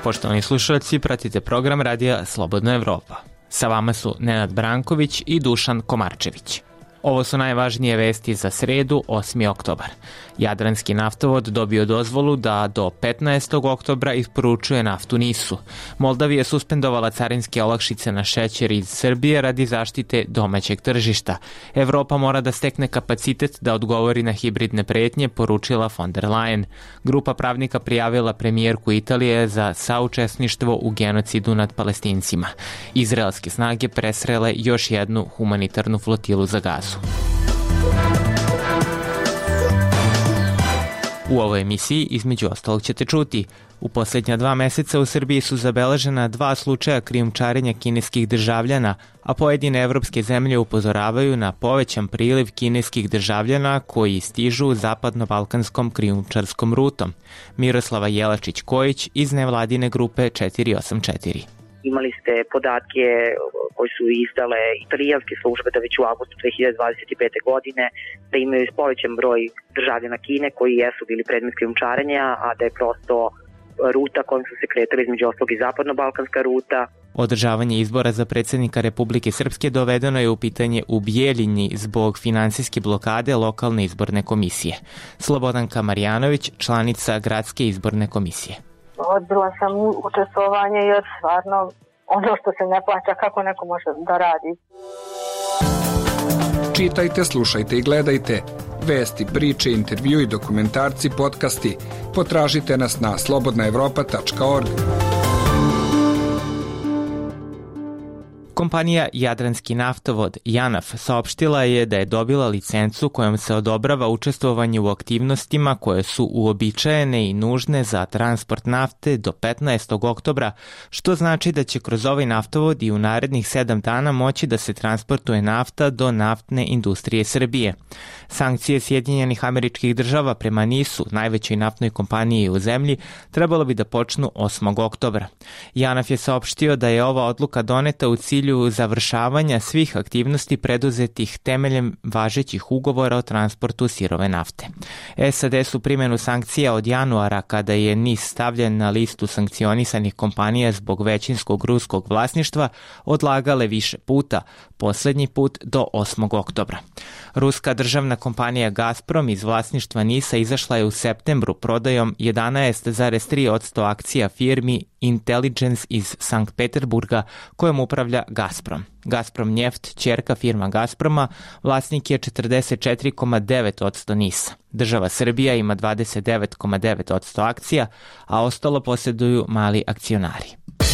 Poštovani slušalci, pratite program Radija Slobodna Evropa. Sa vama su Nenad Branković i Dušan Komarčević. Ovo su najvažnije vesti za sredu, 8. oktobar. Jadranski naftovod dobio dozvolu da do 15. oktobra isporučuje naftu NIS-u. Moldavija je suspendovala carinske olakšice na šećer iz Srbije radi zaštite domaćeg tržišta. Evropa mora da stekne kapacitet da odgovori na hibridne pretnje, poručila von der Leyen. Grupa pravnika prijavila premijerku Italije za saučesništvo u genocidu nad Palestincima. Izraelske snage presrele još jednu humanitarnu flotilu za Gazu. U ovoj emisiji između ostalog ćete čuti: u posljednja 2 meseca u Srbiji su zabeležena 2 slučaja krijumčarenja kineskih državljana, a pojedine evropske zemlje upozoravaju na povećan priliv kineskih državljana koji stižu zapadno-balkanskom krijumčarskom rutom. Miroslava Jelačić-Kojić iz nevladine grupe 484. Imali ste podatke koji su izdale italijanske službe da već u avgustu 2025. godine da imaju povećan broj državljana Kine koji jesu bili predmet krijumčarenja, a da je prosto ruta kojom su se kretali između ostalog i zapadno-balkanska ruta. Održavanje izbora za predsjednika Republike Srpske dovedeno je u pitanje u Bijeljini zbog finansijske blokade lokalne izborne komisije. Slobodanka Marjanović, članica Gradske izborne komisije. Odbila sam učestvovanje jer stvarno ono što se ne plaća, kako neko može da radi. Čitajte, slušajte i gledajte vesti, priče, intervju i dokumentarci, podcasti. Potražite nas na slobodnaevropa.org. Kompanija Jadranski naftovod JANAF saopštila je da je dobila licencu kojom se odobrava učestvovanje u aktivnostima koje su uobičajene i nužne za transport nafte do 15. oktobra, što znači da će kroz ovaj naftovod i u narednih 7 dana moći da se transportuje nafta do naftne industrije Srbije. Sankcije Sjedinjenih Američkih Država prema NIS-u, najvećoj naftnoj kompaniji u zemlji, trebalo bi da počnu 8. oktobra. JANAF je saopštio da je ova odluka doneta u cilju završavanja svih aktivnosti preduzetih temeljem važećih ugovora o transportu sirove nafte. SAD su primjenu sankcija od januara, kada je NIS stavljen na listu sankcionisanih kompanija zbog većinskog ruskog vlasništva, odlagale više puta, posljednji put do 8. oktobra. Ruska državna kompanija Gazprom iz vlasništva NIS-a izašla je u septembru prodajom 11,3% akcija firmi Intelligence iz Sankt Peterburga kojom upravlja Gazprom. Gazprom Njeft, ćerka firma Gazproma, vlasnik je 44,9% NIS-a. Država Srbija ima 29,9% akcija, a ostalo posjeduju mali akcionari.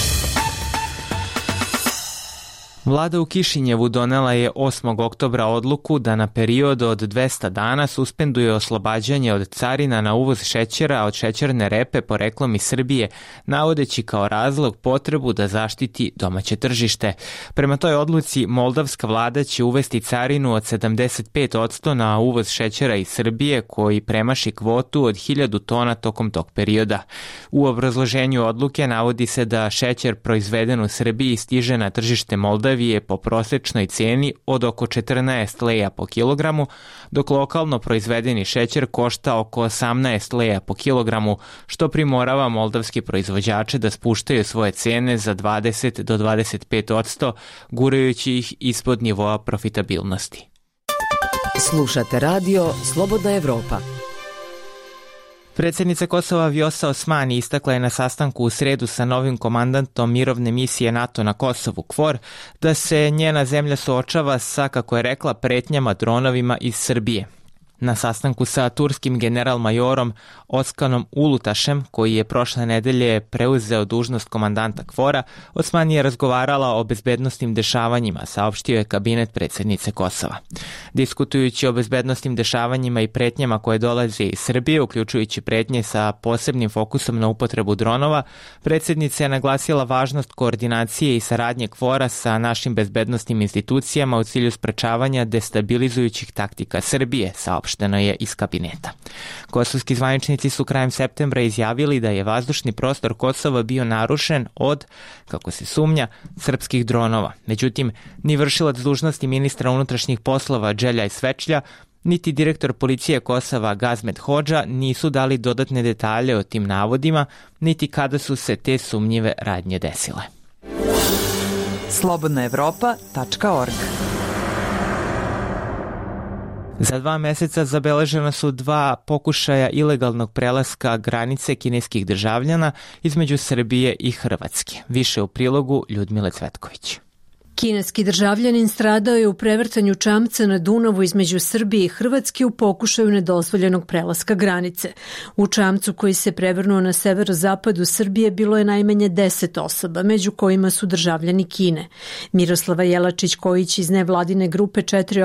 Vlada u Kišinjevu donela je 8. oktobra odluku da na period od 200 dana suspenduje oslobađanje od carina na uvoz šećera od šećerne repe poreklom iz Srbije, navodeći kao razlog potrebu da zaštiti domaće tržište. Prema toj odluci, moldavska vlada će uvesti carinu od 75% na uvoz šećera iz Srbije koji premaši kvotu od 1000 tona tokom tog perioda. U obrazloženju odluke navodi se da šećer proizveden u Srbiji stiže na tržište Moldavije po prosečnoj cijeni od oko 14 leja po kilogramu, dok lokalno proizvedeni šećer košta oko 18 leja po kilogramu, što primorava moldavski proizvođače da spuštaju svoje cijene za 20 do 25%, gurajući ih ispod nivoa profitabilnosti. Slušate radio Slobodna Evropa. Predsjednica Kosova Vjosa Osmani istakla je na sastanku u sredu sa novim komandantom mirovne misije NATO na Kosovu KFOR da se njena zemlja suočava sa, kako je rekla, pretnjama dronovima iz Srbije. Na sastanku sa turskim general-majorom Oskanom Ulutašem, koji je prošle nedelje preuzeo dužnost komandanta KFOR-a, Osmani je razgovarala o bezbednosnim dešavanjima, saopštio je kabinet predsjednice Kosova. Diskutujući o bezbednosnim dešavanjima i pretnjama koje dolaze iz Srbije, uključujući pretnje sa posebnim fokusom na upotrebu dronova, predsjednica je naglasila važnost koordinacije i saradnje KFOR-a sa našim bezbednosnim institucijama u cilju sprečavanja destabilizujućih taktika Srbije, saopštio je iz kabineta. Kosovski zvaničnici su krajem septembra izjavili da je vazdušni prostor Kosova bio narušen od, kako se sumnja, srpskih dronova. Međutim, ni vršilac dužnosti ministra unutrašnjih poslova Đeljaj Svečlja Niti direktor policije Kosova Gazmet Hodža nisu dali dodatne detalje o tim navodima, niti kada su se te sumnjive radnje desile. slobodnaevropa.org. Za 2 meseca zabeležena su 2 pokušaja ilegalnog prelaska granice kineskih državljana između Srbije i Hrvatske. Više u prilogu Ljudmile Cvetković. Kineski državljanin stradao je u prevrtanju čamca na Dunavu između Srbije i Hrvatske u pokušaju nedozvoljenog prelaska granice. U čamcu koji se prevrnuo na severozapadu Srbije bilo je najmanje 10 osoba, među kojima su državljani Kine. Miroslava Jelačić-Kojić iz nevladine grupe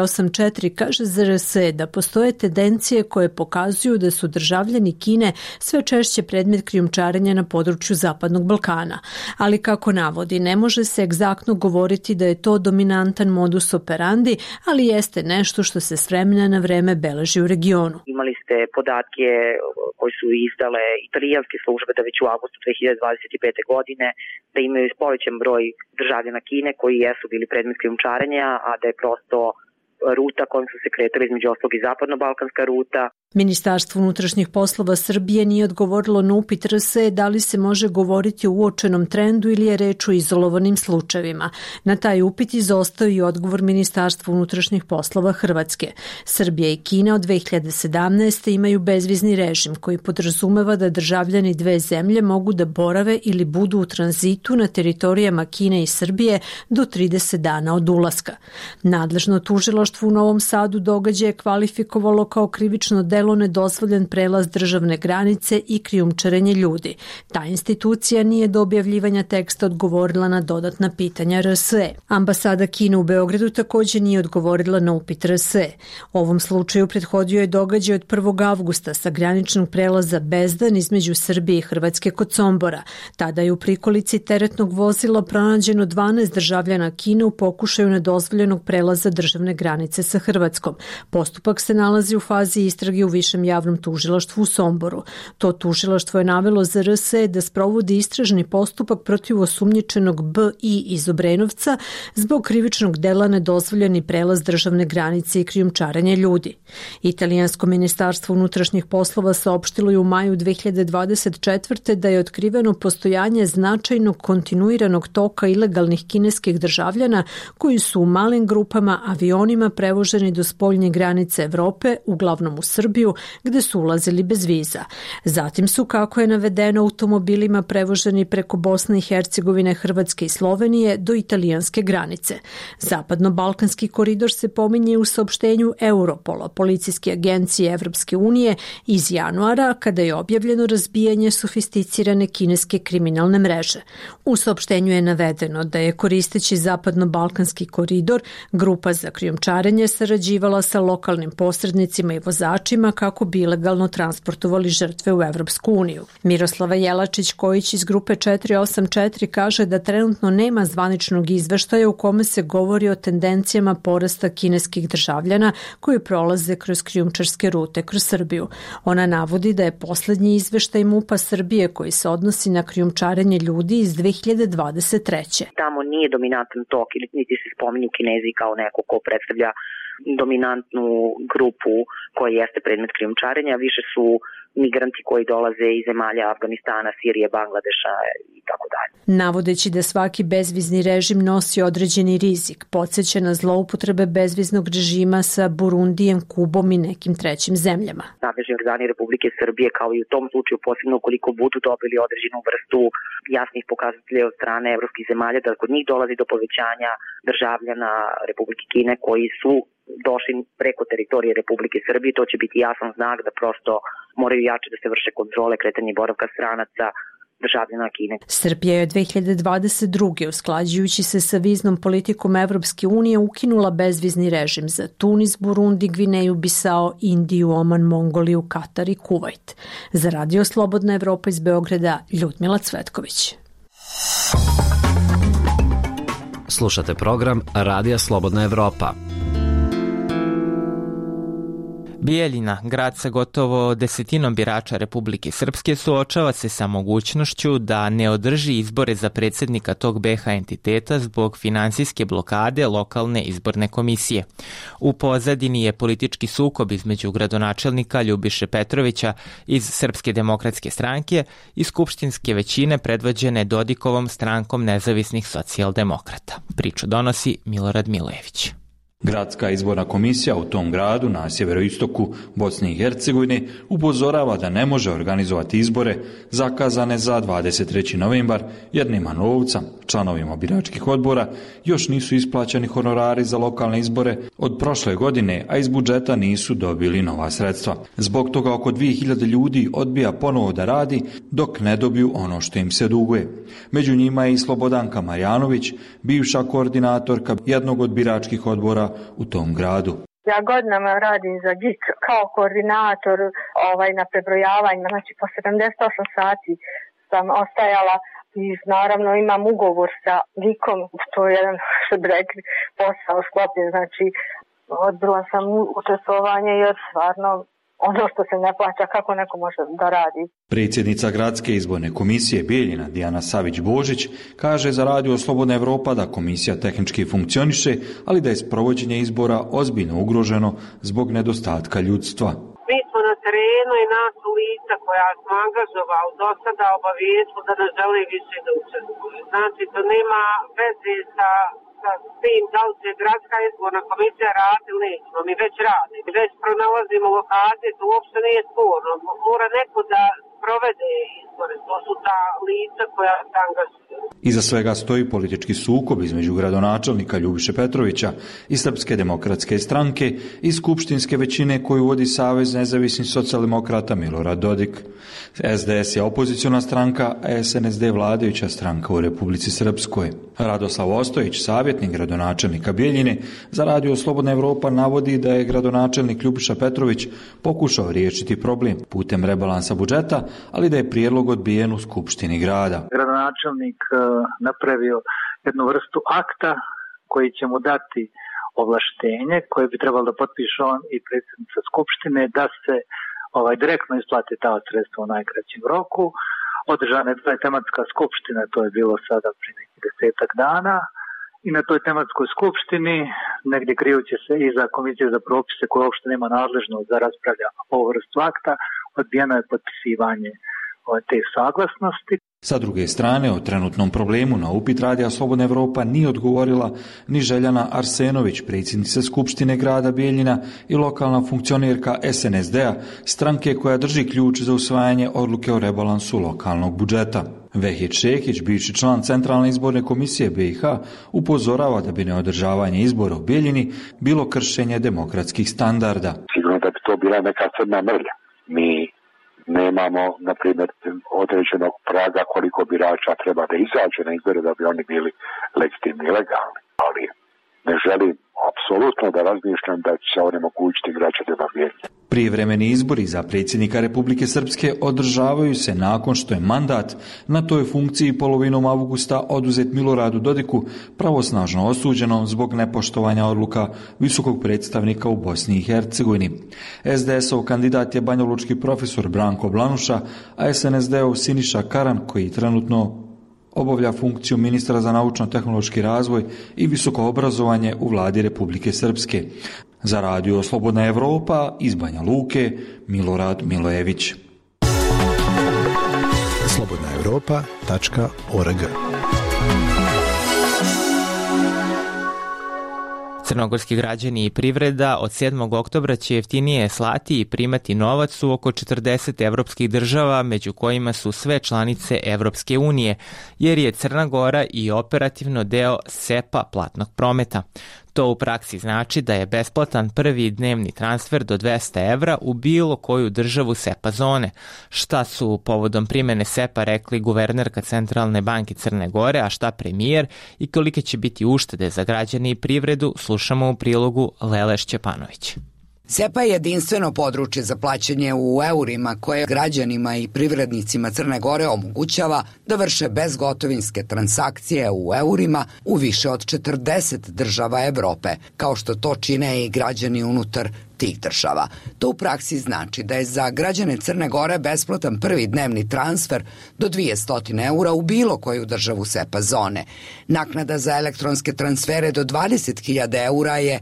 484 kaže za RS da postoje tendencije koje pokazuju da su državljani Kine sve češće predmet krijumčarenja na području Zapadnog Balkana. Ali kako navodi, ne može se egzaktno govoriti da je to dominantan modus operandi, ali jeste nešto što se s vremena na vreme beleži u regionu. Imali ste podatke koji su izdale italijanske službe da već u avgustu 2025. godine da imaju povećan broj državljana Kine koji jesu bili predmet krijumčarenja, a da je prosto ruta kojom su se kretali između ostalog i zapadno-balkanska ruta. Ministarstvo unutrašnjih poslova Srbije nije odgovorilo na upit RS da li se može govoriti o uočenom trendu ili je reč o izolovanim slučajevima. Na taj upit izostao i odgovor Ministarstva unutrašnjih poslova Hrvatske. Srbija i Kina od 2017. imaju bezvizni režim koji podrazumeva da državljani dve zemlje mogu da borave ili budu u tranzitu na teritorijama Kine i Srbije do 30 dana od ulaska. Nadležno tužilaštvo u Novom Sadu događaje kvalifikovalo kao krivično delo nedozvoljen prelaz državne granice i krijumčarenje ljudi. Ta institucija nije do objavljivanja teksta odgovorila na dodatna pitanja RSE. Ambasada Kine u Beogradu također nije odgovorila na upit RSE. Ovom slučaju prethodio je događaj od 1. avgusta sa graničnog prelaza Bezdan između Srbije i Hrvatske kod Sombora. Tada je u prikolici teretnog vozila pronađeno 12 državljana Kine u pokušaju nedozvoljenog prelaza državne granice sa Hrvatskom. Postupak se nalazi u fazi istrage u Višem javnom tužilaštvu u Somboru. To tužilaštvo je navelo za RSE da sprovodi istražni postupak protiv osumnjičenog B.I. iz Obrenovca zbog krivičnog dela nedozvoljeni prelaz državne granice i krijumčarenje ljudi. Italijansko ministarstvo unutrašnjih poslova saopštilo je u maju 2024. da je otkriveno postojanje značajnog kontinuiranog toka ilegalnih kineskih državljana koji su u malim grupama avionima prevoženi do spoljne granice Evrope, uglavnom u Srbiju, gde su ulazili bez viza. Zatim su, kako je navedeno, automobilima prevoženi preko Bosne i Hercegovine, Hrvatske i Slovenije do italijanske granice. Zapadno-balkanski koridor se pominje u saopštenju Europola, policijske agencije Evropske unije iz januara, kada je objavljeno razbijanje sofisticirane kineske kriminalne mreže. U saopštenju je navedeno da je, koristeći Zapadno-balkanski koridor, grupa za krijumčarenje sarađivala sa lokalnim posrednicima i vozačima kako bi ilegalno transportovali žrtve u Evropsku uniju. Miroslava Jelačić-Kojić iz grupe 484 kaže da trenutno nema zvaničnog izveštaja u kome se govori o tendencijama porasta kineskih državljana koji prolaze kroz krijumčarske rute kroz Srbiju. Ona navodi da je poslednji izveštaj MUP-a Srbije koji se odnosi na krijumčarenje ljudi iz 2023. Tamo nije dominantan tok ili niti se spominju Kinezi kao neko ko predstavlja dominantnu grupu koja jeste predmet krijumčarenja, više su migranti koji dolaze iz zemalja Afganistana, Sirije, Bangladeša i tako dalje. Navodeći da svaki bezvizni režim nosi određeni rizik, podsjeća na zloupotrebe bezviznog režima sa Burundijem, Kubom i nekim trećim zemljama. Nadležni organi Republike Srbije, kao i u tom slučaju, posebno ukoliko budu dobili određenu vrstu jasnih pokazatelja od strane evropskih zemalja, da kod njih dolazi do povećanja državljana Republike Kine koji su došli preko teritorije Republike Srbije, to će biti jasan znak da prosto moraju jače da se vrše kontrole kretanja i boravka stranaca državljana Kine. Srbija je 2022. usklađujući se sa viznom politikom Evropske unije ukinula bezvizni režim za Tunis, Burundi, Gvineju, Bisao, Indiju, Oman, Mongoliju, Katar i Kuvajt. Za Radio Slobodna Evropa iz Beograda, Ljudmila Cvetković. Slušate program Radija Slobodna Evropa. Bijeljina, grad sa gotovo 10% birača Republike Srpske, suočava se sa mogućnošću da ne održi izbore za predsjednika tog BiH entiteta zbog finansijske blokade lokalne izborne komisije. U pozadini je politički sukob između gradonačelnika Ljubiše Petrovića iz Srpske demokratske stranke i skupštinske većine predvođene Dodikovom strankom nezavisnih socijaldemokrata. Priču donosi Milorad Milojević. Gradska izborna komisija u tom gradu na sjeveroistoku Bosne i Hercegovine upozorava da ne može organizovati izbore zakazane za 23. novembar jer nema novca. Članovima biračkih odbora još nisu isplaćeni honorari za lokalne izbore od prošle godine, a iz budžeta nisu dobili nova sredstva. Zbog toga oko 2000 ljudi odbija ponovo da radi dok ne dobiju ono što im se duguje. Među njima je i Slobodanka Marjanović, bivša koordinatorka jednog od biračkih odbora u tom gradu. Ja godinama radim za GIK kao koordinator na prebrojavanju, znači po 78 sati sam ostajala i naravno imam ugovor sa GIK-om, to je jedan, što bi rekli, posao sklopljen, znači odbila sam učestvovanje jer stvarno ono što se ne plaća, kako neko može da radi. Predsjednica Gradske izborne komisije Bijeljina Dijana Savić-Božić kaže za Radio Slobodna Evropa da komisija tehnički funkcioniše, ali da je sprovođenje izbora ozbiljno ugroženo zbog nedostatka ljudstva. Mi smo na terenu i nas lica koja smo angažovali do sada obavijestili da ne žele više da učestvuju. Znači to nema veze sa tim da li će Gradska izborna komisija radi ili nećemo. Mi već radimo. Mi već pronalazimo lokacije, to uopšte nije sporno. Mora neko da provede izbore. To su ta lica koja se angažuju. Iza svega stoji politički sukob između gradonačelnika Ljubiše Petrovića i Srpske demokratske stranke i skupštinske većine koju vodi Savez nezavisnih socijaldemokrata Milorad Dodik. SDS je opoziciona stranka, a SNSD vladajuća stranka u Republici Srpskoj. Radoslav Ostojić, savjetnik gradonačelnika Bijeljine, za Radio Slobodna Evropa navodi da je gradonačelnik Ljubiša Petrović pokušao riješiti problem putem rebalansa budžeta, ali da je prijedlog odbijen u skupštini grada. Gradonačelnik napravio jednu vrstu akta koji će mu dati ovlaštenje koje bi trebalo da potpiše on i predsjednica skupštine da se direktno isplati ta sredstva u najkraćem roku. Održana je tematska skupština, to je bilo sada prije nekih 10 dana i na toj tematskoj skupštini, negdje krijući se iza komisije za propise koja uopšte nema nadležnost da raspravlja ovu vrstu akta, odbijeno je potpisivanje te saglasnosti. Sa druge strane, o trenutnom problemu na upit Radija Slobodna Evropa nije odgovorila ni Željana Arsenović, predsjednica Skupštine grada Bijeljina i lokalna funkcionerka SNSD-a, stranke koja drži ključ za usvajanje odluke o rebalansu lokalnog budžeta. Vehid Šekić, bivši član Centralne izborne komisije BiH, upozorava da bi neodržavanje izbora u Bijeljini bilo kršenje demokratskih standarda. Sigurno da bi to bila neka crna mrlja. Mi nemamo, na primjer, određenog praga koliko birača treba da izađe na izbore da bi oni bili legitimni i legalni. Ali ne želim apsolutno da razmišljam da će se onemogućiti građanima Bijeljine. Prijevremeni izbori za predsjednika Republike Srpske održavaju se nakon što je mandat na toj funkciji polovinom avgusta oduzet Miloradu Dodiku, pravosnažno osuđenom zbog nepoštovanja odluka visokog predstavnika u Bosni i Hercegovini. SDS-ov kandidat je banjalučki profesor Branko Blanuša, a SNSD-ov Siniša Karan, koji trenutno obavlja funkciju ministra za naučno-tehnološki razvoj i visoko obrazovanje u vladi Republike Srpske. Za Radio Slobodna Evropa iz Banja Luke, Milorad Milojević. slobodnaevropa.org. Crnogorski građani i privreda od 7. oktobra će jeftinije slati i primati novac u oko 40 evropskih država, među kojima su sve članice Evropske unije, jer je Crna Gora i operativno deo SEPA platnog prometa. To u praksi znači da je besplatan prvi dnevni transfer do 200 evra u bilo koju državu SEPA zone. Šta su povodom primjene SEPA rekli guvernerka Centralne banke Crne Gore, a šta premijer i kolike će biti uštede za građane i privredu, slušamo u prilogu Lele Šćepanović. SEPA je jedinstveno područje za plaćanje u eurima koje građanima i privrednicima Crne Gore omogućava da vrše bezgotovinske transakcije u eurima u više od 40 država Evrope, kao što to čine i građani unutar tih država. To u praksi znači da je za građane Crne Gore besplatan prvi dnevni transfer do 200 eura u bilo koju državu SEPA zone. Naknada za elektronske transfere do 20.000 eura je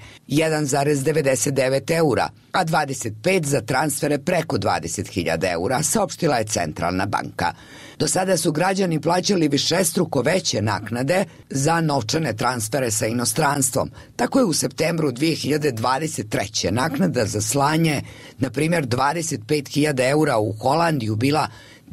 1,99 eura, a 25 za transfere preko 20.000 eura, saopštila je Centralna banka. Do sada su građani plaćali višestruko veće naknade za novčane transfere sa inostranstvom. Tako je u septembru 2023. naknada za slanje, na primjer 25.000 eura u Holandiju, bila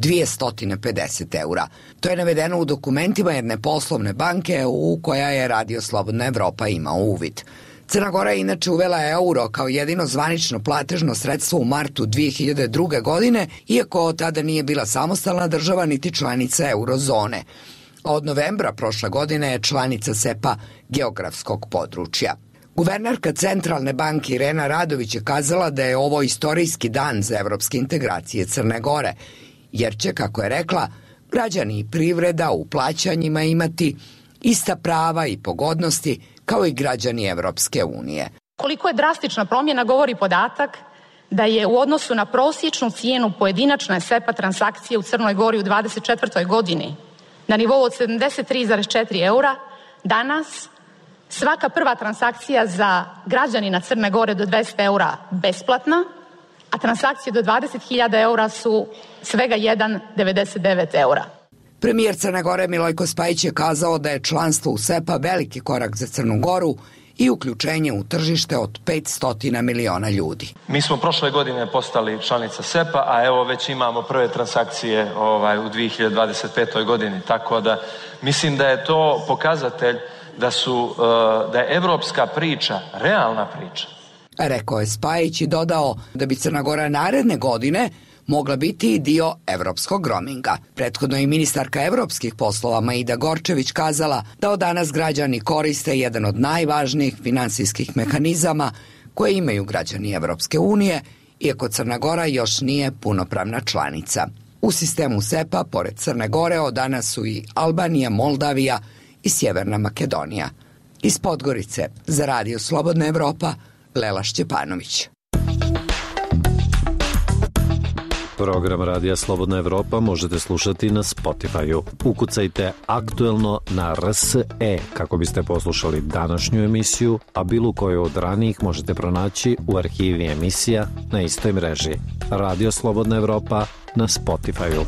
250 eura. To je navedeno u dokumentima jedne poslovne banke u koja je Radio Slobodna Evropa imao uvid. Crna Gora je inače uvela euro kao jedino zvanično platežno sredstvo u martu 2002. godine, iako tada nije bila samostalna država niti članica eurozone. Od novembra prošle godine je članica SEPA geografskog područja. Guvernerka Centralne banke Irena Radović je kazala da je ovo istorijski dan za evropske integracije Crne Gore, jer će, kako je rekla, građani i privreda u plaćanjima imati ista prava i pogodnosti kao i građani Evropske unije. Koliko je drastična promjena govori podatak da je u odnosu na prosječnu cijenu pojedinačne SEPA transakcije u Crnoj Gori u 2024. godini na nivou od 73,4 eura, danas svaka prva transakcija za građanina Crne Gore do 200 eura besplatna, a transakcije do 20.000 eura su svega 1,99 eura. Premijer Crne Gore Milojko Spajić je kazao da je članstvo u SEPA veliki korak za Crnu Goru i uključenje u tržište od 500 miliona ljudi. Mi smo prošle godine postali članica SEPA, a evo već imamo prve transakcije u 2025. godini, tako da mislim da je to pokazatelj da je evropska priča realna priča. Rekao je Spajić i dodao da bi Crna Gora naredne godine mogla biti i dio evropskog roaminga. Prethodno je ministarka evropskih poslova Maida Gorčević kazala da od danas građani koriste jedan od najvažnijih finansijskih mehanizama koje imaju građani Evropske unije, iako Crna Gora još nije punopravna članica. U sistemu SEPA, pored Crne Gore, od danas su i Albanija, Moldavija i Sjeverna Makedonija. Iz Podgorice, za Radio Slobodna Evropa, Lela Šćepanović. Program Radija Slobodna Evropa možete slušati na Spotify-u. Ukucajte Aktuelno na RSE kako biste poslušali današnju emisiju, a bilo koju od ranijih možete pronaći u arhivi emisija na istoj mreži. Radio Slobodna Evropa na Spotify-u.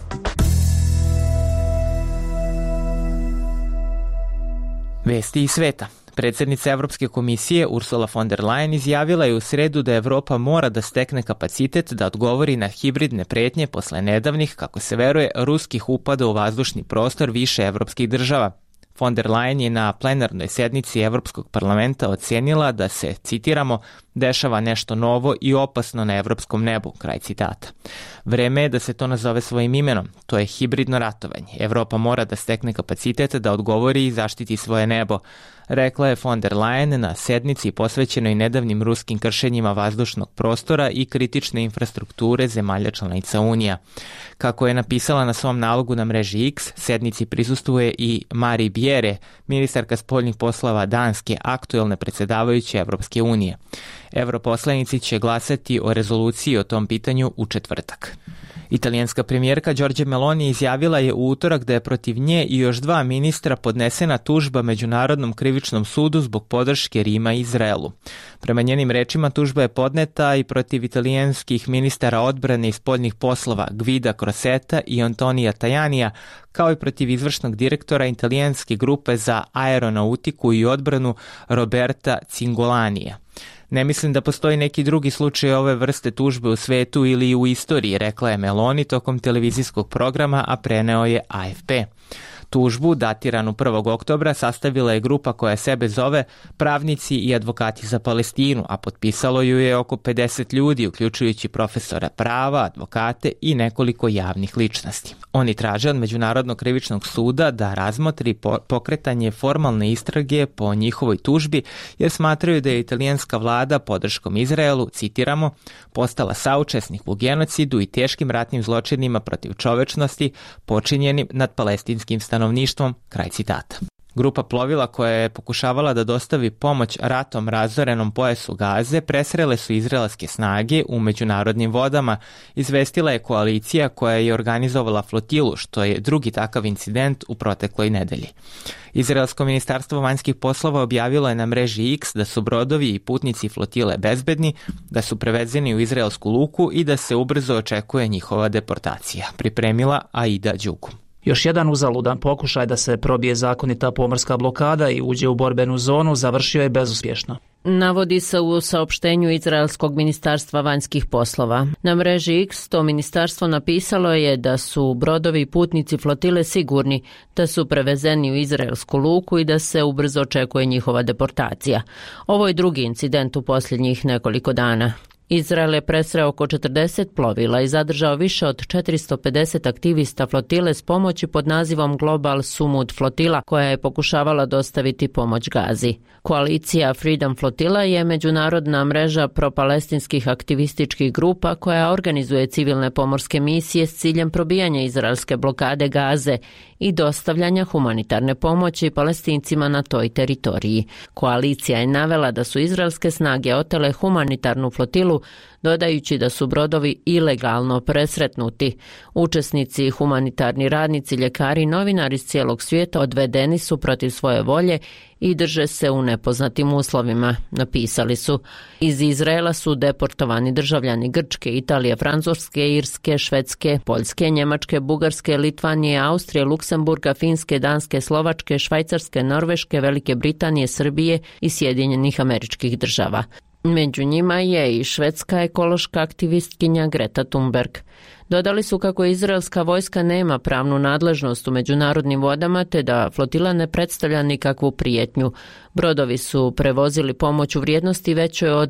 Vesti iz sveta. Predsjednica Evropske komisije Ursula von der Leyen izjavila je u sredu da Evropa mora da stekne kapacitet da odgovori na hibridne pretnje posle nedavnih, kako se veruje, ruskih upada u vazdušni prostor više evropskih država. Von der Leyen je na plenarnoj sednici Evropskog parlamenta ocenila da se, citiramo, dešava nešto novo i opasno na evropskom nebu, kraj citata. Vreme je da se to nazove svojim imenom, to je hibridno ratovanje. Evropa mora da stekne kapacitet da odgovori i zaštiti svoje nebo, rekla je von der Leyen na sednici posvećenoj nedavnim ruskim kršenjima vazdušnog prostora i kritične infrastrukture zemalja članica Unija. Kako je napisala na svom nalogu na mreži X, sednici prisustvuje i Mari Bjere, ministarka spoljnih poslova Danske, aktuelne predsjedavajuće Evropske unije. Europoslanici će glasati o rezoluciji o tom pitanju u četvrtak. Italijanska premijerka Giorgia Meloni izjavila je u utorak da je protiv nje i još 2 ministra podnesena tužba Međunarodnom krivičnom sudu zbog podrške Rima i Izraelu. Prema njenim rečima tužba je podneta i protiv italijanskih ministara odbrane i spoljnih poslova Guida Crosetta i Antonija Tajanija, kao i protiv izvršnog direktora italijanske grupe za aeronautiku i odbranu Roberta Cingolanija. Ne mislim da postoji neki drugi slučaj ove vrste tužbe u svetu ili u istoriji, rekla je Meloni tokom televizijskog programa, a preneo je AFP. Tužbu, datiranu 1. oktobra, sastavila je grupa koja sebe zove Pravnici i advokati za Palestinu, a potpisalo ju je oko 50 ljudi, uključujući profesora prava, advokate i nekoliko javnih ličnosti. Oni traže od Međunarodnog krivičnog suda da razmotri pokretanje formalne istrage po njihovoj tužbi, jer smatraju da je italijanska vlada podrškom Izraelu, citiramo, postala saučesnik u genocidu i teškim ratnim zločinima protiv čovečnosti počinjenim nad palestinskim stanovništvom, kraj citata. Grupa plovila koja je pokušavala da dostavi pomoć ratom razorenom pojasu Gaze presrele su izraelske snage u međunarodnim vodama, izvestila je koalicija koja je organizovala flotilu, što je drugi takav incident u protekloj nedelji. Izraelsko ministarstvo vanjskih poslova objavilo je na mreži X da su brodovi i putnici flotile bezbedni, da su prevezeni u izraelsku luku i da se ubrzo očekuje njihova deportacija, pripremila Aida Đugum. Još jedan uzaludan pokušaj da se probije zakonita pomorska blokada i uđe u borbenu zonu završio je bezuspješno. Navodi se u saopštenju Izraelskog ministarstva vanjskih poslova. Na mreži X to ministarstvo napisalo je da su brodovi i putnici flotile sigurni, da su prevezeni u izraelsku luku i da se ubrzo očekuje njihova deportacija. Ovo je drugi incident u posljednjih nekoliko dana. Izrael je presreo oko 40 plovila i zadržao više od 450 aktivista flotile s pomoći pod nazivom Global Sumud flotila, koja je pokušavala dostaviti pomoć Gazi. Koalicija Freedom Flotilla je međunarodna mreža propalestinskih aktivističkih grupa koja organizuje civilne pomorske misije s ciljem probijanja izraelske blokade Gaze i dostavljanja humanitarne pomoći Palestincima na toj teritoriji. Koalicija je navela da su izraelske snage otele humanitarnu flotilu, dodajući da su brodovi ilegalno presretnuti. Učesnici, humanitarni radnici, ljekari i novinari iz cijelog svijeta odvedeni su protiv svoje volje i drže se u nepoznatim uslovima, napisali su. Iz Izraela su deportovani državljani Grčke, Italije, Francuske, Irske, Švedske, Poljske, Njemačke, Bugarske, Litvanije, Austrije, Luksemburga, Finske, Danske, Slovačke, Švajcarske, Norveške, Velike Britanije, Srbije i Sjedinjenih Američkih Država. Među njima je i švedska ekološka aktivistkinja Greta Thunberg. Dodali su kako izraelska vojska nema pravnu nadležnost u međunarodnim vodama te da flotila ne predstavlja nikakvu prijetnju. Brodovi su prevozili pomoć u vrijednosti većoj od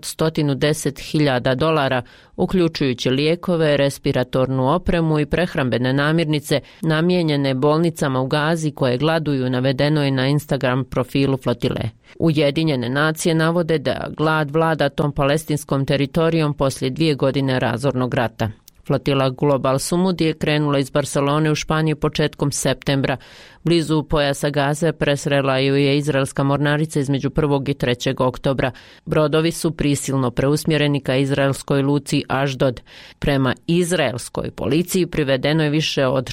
$110.000, uključujući lijekove, respiratornu opremu i prehrambene namirnice namijenjene bolnicama u Gazi koje gladuju, navedeno je na Instagram profilu flotile. Ujedinjene nacije navode da glad vlada tom palestinskom teritorijom poslije 2 godine razornog rata. Flotila Global Sumud je krenula iz Barcelone u Španiju početkom septembra. Blizu pojasa Gaze presrela ju je izraelska mornarica između 1. i 3. oktobra. Brodovi su prisilno preusmjereni ka izraelskoj luci Ashdod. Prema izraelskoj policiji privedeno je više od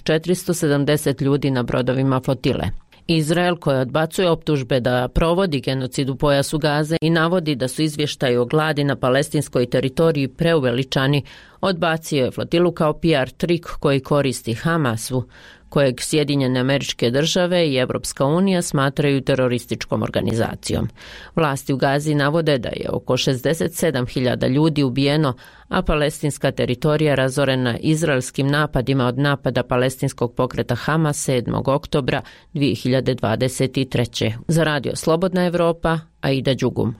470 ljudi na brodovima flotile. Izrael, koji odbacuje optužbe da provodi genocid u pojasu Gaze i navodi da su izvještaji o gladi na palestinskoj teritoriji preuveličani, odbacio je flotilu kao PR trik koji koristi Hamasu, kojeg Sjedinjene Američke Države i Evropska unija smatraju terorističkom organizacijom. Vlasti u Gazi navode da je oko 67.000 ljudi ubijeno, a palestinska teritorija razorena izraelskim napadima od napada palestinskog pokreta Hamas 7. oktobra 2023. Za Radio Slobodna Evropa, Aida Đugum.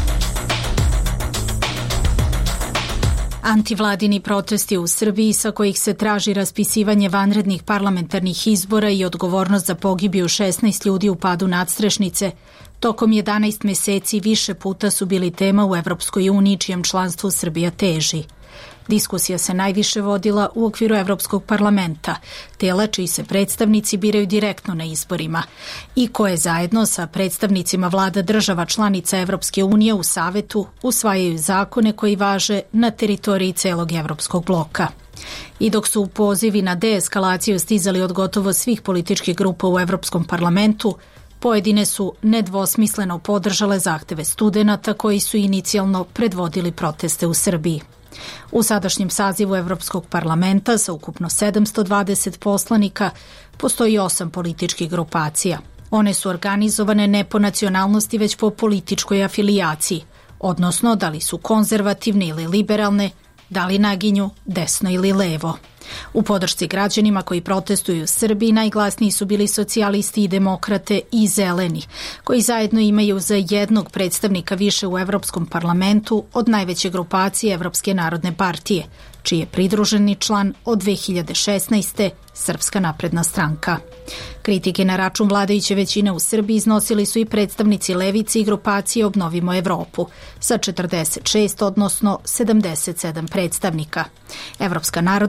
Antivladini protesti u Srbiji sa kojih se traži raspisivanje vanrednih parlamentarnih izbora i odgovornost za pogibiju 16 ljudi u padu nadstrešnice, tokom 11 meseci više puta su bili tema u Evropskoj uniji, čijem članstvu Srbija teži. Diskusija se najviše vodila u okviru Evropskog parlamenta, tela čiji se predstavnici biraju direktno na izborima i koje zajedno sa predstavnicima vlada država članica Evropske unije u Savetu usvajaju zakone koji važe na teritoriji celog Evropskog bloka. I dok su pozivi na deeskalaciju stizali od gotovo svih političkih grupa u Evropskom parlamentu, pojedine su nedvosmisleno podržale zahteve studenata koji su inicijalno predvodili proteste u Srbiji. U sadašnjem sazivu Evropskog parlamenta sa ukupno 720 poslanika postoji 8 političkih grupacija. One su organizovane ne po nacionalnosti već po političkoj afilijaciji, odnosno da li su konzervativne ili liberalne, da li naginju desno ili levo. U podršci građanima koji protestuju u Srbiji najglasniji su bili socijalisti i demokrate i zeleni, koji zajedno imaju za jednog predstavnika više u Evropskom parlamentu od najveće grupacije Evropske narodne partije, čiji je pridruženi član od 2016. Srpska napredna stranka. Kritike na račun vladajuće većine u Srbiji iznosili su i predstavnici levice i grupacije Obnovimo Evropu sa 46, odnosno 77 predstavnika. Evropska narodna partija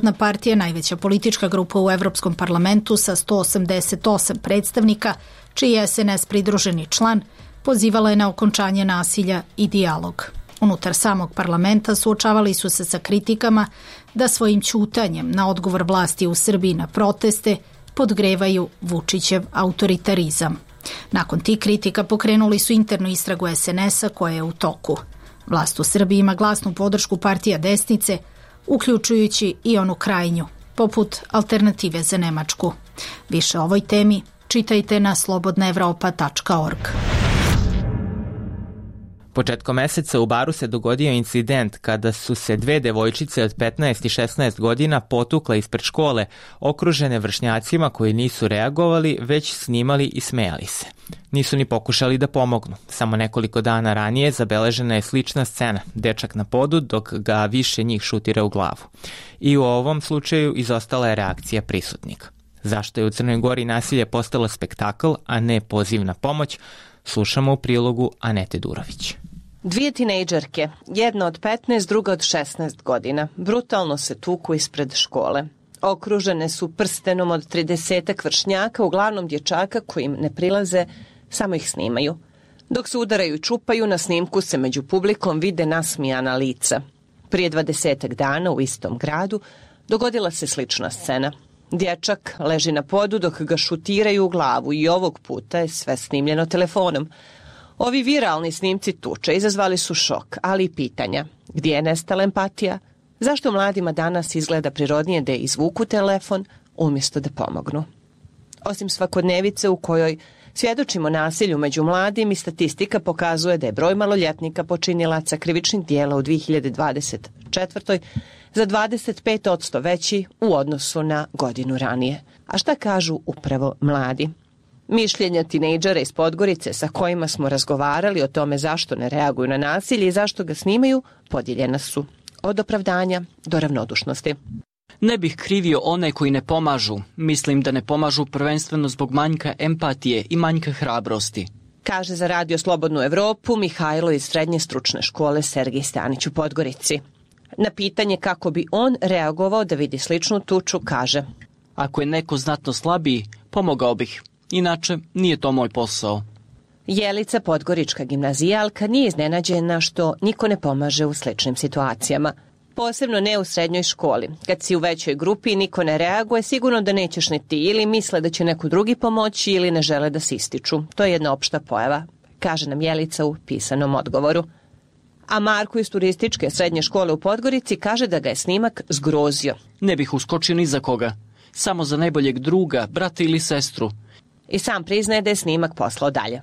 partija, najveća politička grupa u Evropskom parlamentu sa 188 predstavnika, čiji je SNS pridruženi član, pozivala je na okončanje nasilja i dijalog. Unutar samog parlamenta suočavali su se sa kritikama da svojim ćutanjem na odgovor vlasti u Srbiji na proteste podgrevaju Vučićev autoritarizam. Nakon tih kritika pokrenuli su internu istragu SNS-a koja je u toku. Vlast u Srbiji ima glasnu podršku partija desnice, uključujući i onu krajnju, poput Alternative za Nemačku. Više o ovoj temi čitajte na slobodnaevropa.org. Početkom meseca u Baru se dogodio incident kada su se dve devojčice od 15 i 16 godina potukle ispred škole, okružene vršnjacima koji nisu reagovali, već snimali i smejali se. Nisu ni pokušali da pomognu. Samo nekoliko dana ranije zabeležena je slična scena, dečak na podu dok ga više njih šutira u glavu. I u ovom slučaju izostala je reakcija prisutnika. Zašto je u Crnoj Gori nasilje postalo spektakl, a ne poziv na pomoć, slušamo u prilogu Anete Durović. Dvije tinejdžerke, jedna od 15, druga od 16 godina, brutalno se tuku ispred škole. Okružene su prstenom od 30 vršnjaka, uglavnom dječaka koji im ne prilaze, samo ih snimaju. Dok se udaraju i čupaju, na snimku se među publikom vide nasmijana lica. Prije 20 dana u istom gradu dogodila se slična scena. Dječak leži na podu dok ga šutiraju u glavu i ovog puta je sve snimljeno telefonom. Ovi viralni snimci tuče izazvali su šok, ali i pitanja. Gdje je nestala empatija? Zašto mladima danas izgleda prirodnije da izvuku telefon umjesto da pomognu? Osim svakodnevice u kojoj svjedočimo nasilju među mladim i statistika pokazuje da je broj maloljetnika počinilaca krivičnih dijela u 2024. za 25% veći u odnosu na godinu ranije. A šta kažu upravo mladi? Mišljenja tinejdžera iz Podgorice sa kojima smo razgovarali o tome zašto ne reaguju na nasilje i zašto ga snimaju, podijeljena su. Od opravdanja do ravnodušnosti. Ne bih krivio one koji ne pomažu. Mislim da ne pomažu prvenstveno zbog manjka empatije i manjka hrabrosti. Kaže za Radio Slobodnu Evropu Mihajlo iz Srednje stručne škole Sergej Stanić u Podgorici. Na pitanje kako bi on reagovao da vidi sličnu tuču, kaže: Ako je neko znatno slabiji, pomogao bih. Inače, nije to moj posao. Jelica, podgorička gimnazijalka, nije iznenađena što niko ne pomaže u sličnim situacijama. Posebno ne u srednjoj školi. Kad si u većoj grupi i niko ne reaguje, sigurno da nećeš ni ti, ili misle da će neko drugi pomoći ili ne žele da se ističu. To je jedna opšta pojava, kaže nam Jelica u pisanom odgovoru. A Marko iz turističke srednje škole u Podgorici kaže da ga je snimak zgrozio. Ne bih uskočio ni za koga. Samo za najboljeg druga, brata ili sestru. I sam priznaje da je snimak poslao dalje.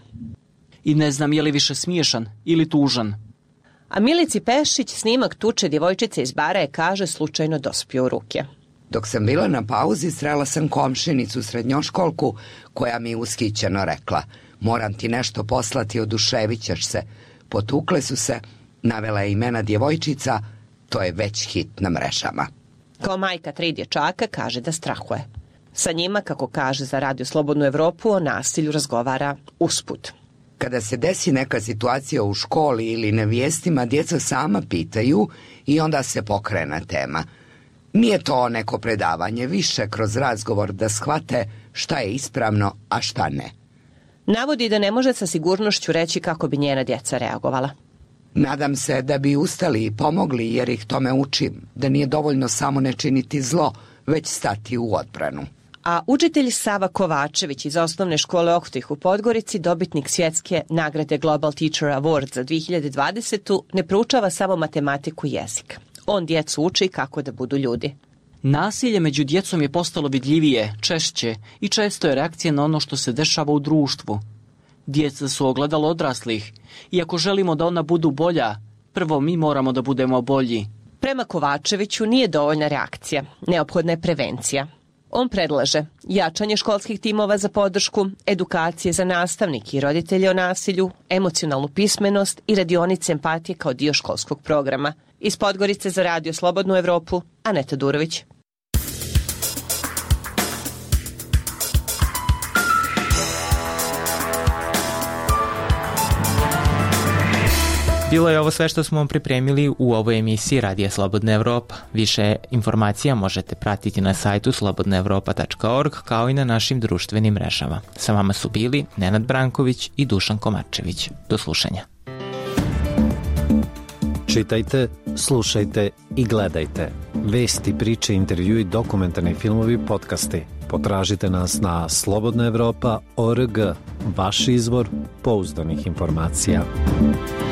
I ne znam je li više smiješan ili tužan. A Milici Pešić snimak tuče djevojčice iz Bara je, kaže, slučajno dospio u ruke. Dok sam bila na pauzi, srela sam komšinicu srednjoškolku koja mi ushićeno rekla: moram ti nešto poslati, oduševit ćeš se. Potukle su se, navela je imena djevojčica, to je već hit na mrežama. Kao majka 3 dječaka kaže da strahuje. Sa njima, kako kaže za Radio Slobodnu Evropu, o nasilju razgovara usput. Kada se desi neka situacija u školi ili na vijestima, djeca sama pitaju i onda se pokrene tema. Nije to neko predavanje, više kroz razgovor da shvate šta je ispravno, a šta ne. Navodi da ne može sa sigurnošću reći kako bi njena djeca reagovala. Nadam se da bi ustali i pomogli, jer ih tome učim, da nije dovoljno samo ne činiti zlo, već stati u odbranu. A učitelj Sava Kovačević iz osnovne škole Ohtih u Podgorici, dobitnik svjetske nagrade Global Teacher Award za 2020. ne proučava samo matematiku i jezik. On djecu uči kako da budu ljudi. Nasilje među djecom je postalo vidljivije, češće i često je reakcija na ono što se dešava u društvu. Djeca su ogledalo odraslih i ako želimo da ona budu bolja, prvo mi moramo da budemo bolji. Prema Kovačeviću nije dovoljna reakcija, neophodna je prevencija. On predlaže jačanje školskih timova za podršku, edukacije za nastavnike i roditelje o nasilju, emocionalnu pismenost i radionice empatije kao dio školskog programa. Iz Podgorice za Radio Slobodnu Evropu, Aneta Durović. Bilo je ovo sve što smo vam pripremili u ovoj emisiji Radija Slobodna Evropa. Više informacija možete pratiti na sajtu slobodnaevropa.org kao i na našim društvenim mrežama. Sa vama su bili Nenad Branković i Dušan Komarčević. Do slušanja. Čitajte, slušajte i gledajte. Vesti, priče, intervjui, dokumentarni filmovi, podcasti. Potražite nas na slobodnaevropa.org, vaš izvor pouzdanih informacija.